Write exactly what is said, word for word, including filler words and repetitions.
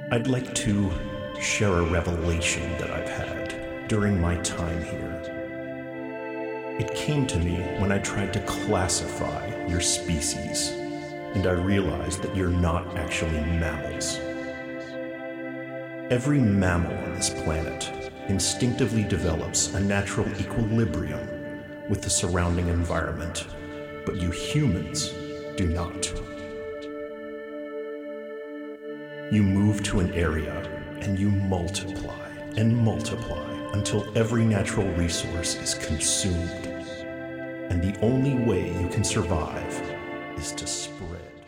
I'd like to share a revelation that I've had during my time here. It came to me when I tried to classify your species, and I realized that you're not actually mammals. Every mammal on this planet instinctively develops a natural equilibrium with the surrounding environment, but you humans do not. You move to an area and you multiply and multiply until every natural resource is consumed. And the only way you can survive is to spread.